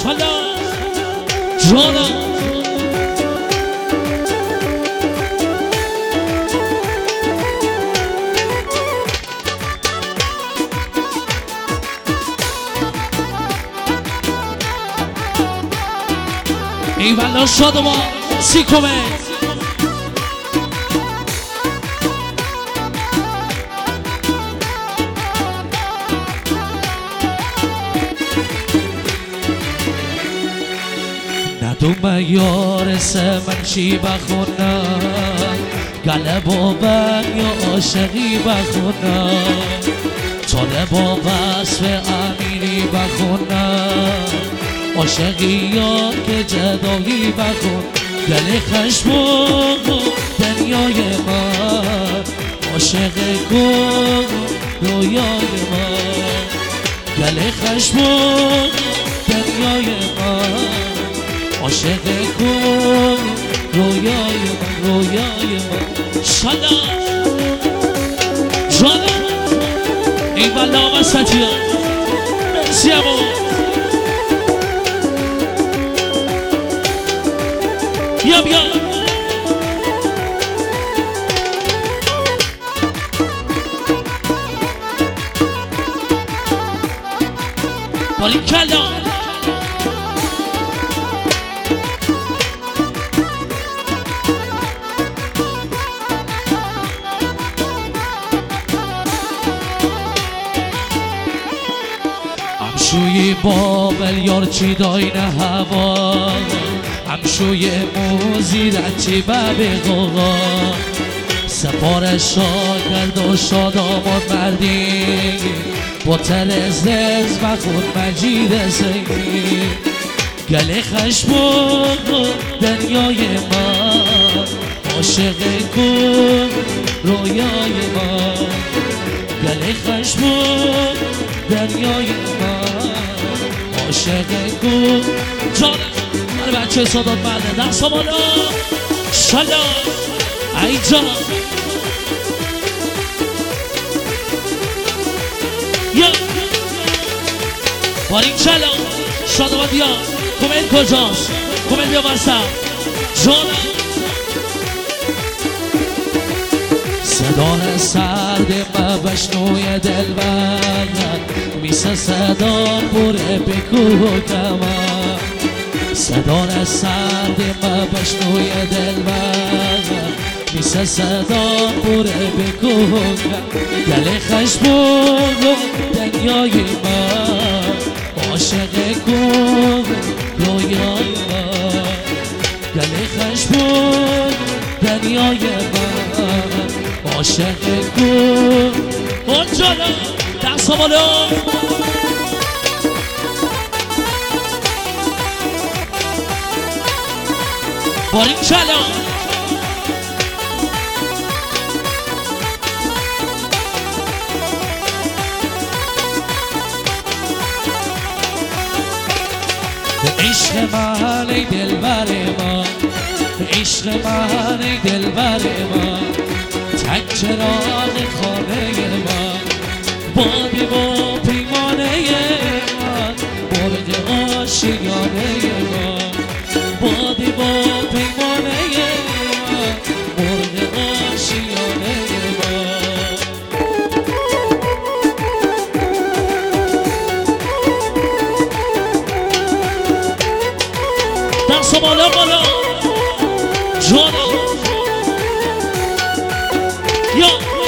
سلام جانم ایوالا شادمان سیکومه ندوم یارس من چی بخونم قلب و بن یا عاشقی بخونم طالب و وصف امیری بخونم عاشقی یا که جدایی بخون گل خشمون دنیای من عاشق کن رویای من گل خشمون دنیای من عاشق کن رویای من رویای من سلام جانم ایوالا وسطی ها مرسی امو بیا بیا باری کلا همشوی بابل یار چی داین هوا همشوی موزی رچی ببی غوغا سفارش کرد و شاد آمد مردی با تل زز و خود مجید زنگی گل خشمون دنیای من عاشق کن رویای من گل خشمون دنیای من عاشق کن جانم بچه صدات مرده دست بالا سلام ای جان یا بارین سلام شادوات یا کمنت کجاست کمنت بیا برسم جانم صدای سرد مبشنوی دلبر میسه صدا بوره بکو کمر صدای سرد مبشنوی دلبر میسه صدا بوره بکو گل خشمون دنیای من عاشق کن رویای من گل خشمون دنیای من عاشق کن اونجالا دست بالا بارین سلام عشق من ای دلبر من عشق من ای دلبر من تک چراغ خانه من بادی و پیمانه من مرغ آشیانه من بادی و پیمانه من مرغ آشیانه من دست بالا بالا جانم یا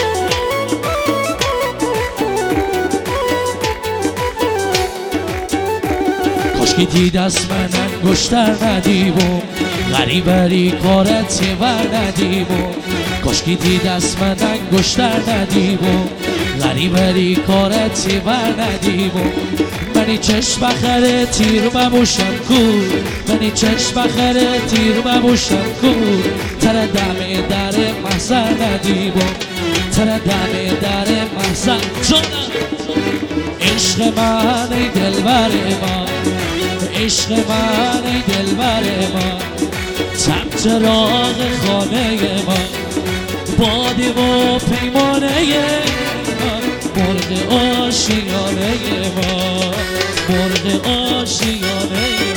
کاشکی دید از من انگشتر ندیبم غریبری کارت ور ندیبم کاشکی دید از من انگشتر ندیبم غریبری کارت ور ندیبم منی چشم بخره تیر مموشم کور منی چشم بخره تیر مموشم کور تر دم در محضر ندیبم تر دم در محضر جانم عشق من ای دلبر من عشق من ای دلبر من تب چراغ خانه من بادی و پیمانه من مرغ آشیانه من مرغ آشیانه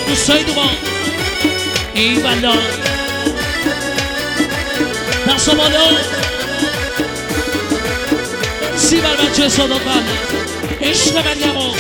دوستای دوما ای والا دست بالا سی بر بچه صداقت عشق مریمو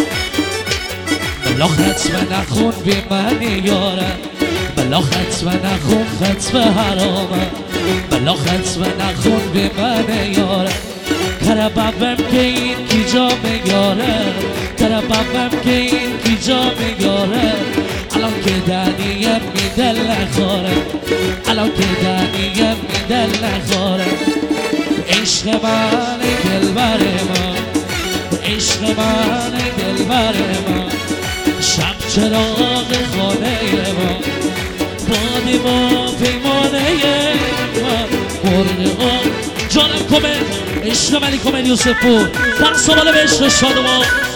بلا ختم نخون بی من یارم بلا ختم نخون ختم حرامم بلا ختم نخون بی من یارم کربابم که این کی جا میاره کربابم که این کی جا میاره الان که دنیم میدل نخوره الان که دنیم میدل نخوره عشق من دلبر ما عشق من دلبر ما شب چراغ خانه ما بادی ما پیمانه ما برده ها جانم کمل عشق منی کمل یوسف پور در سوال به عشق شادمان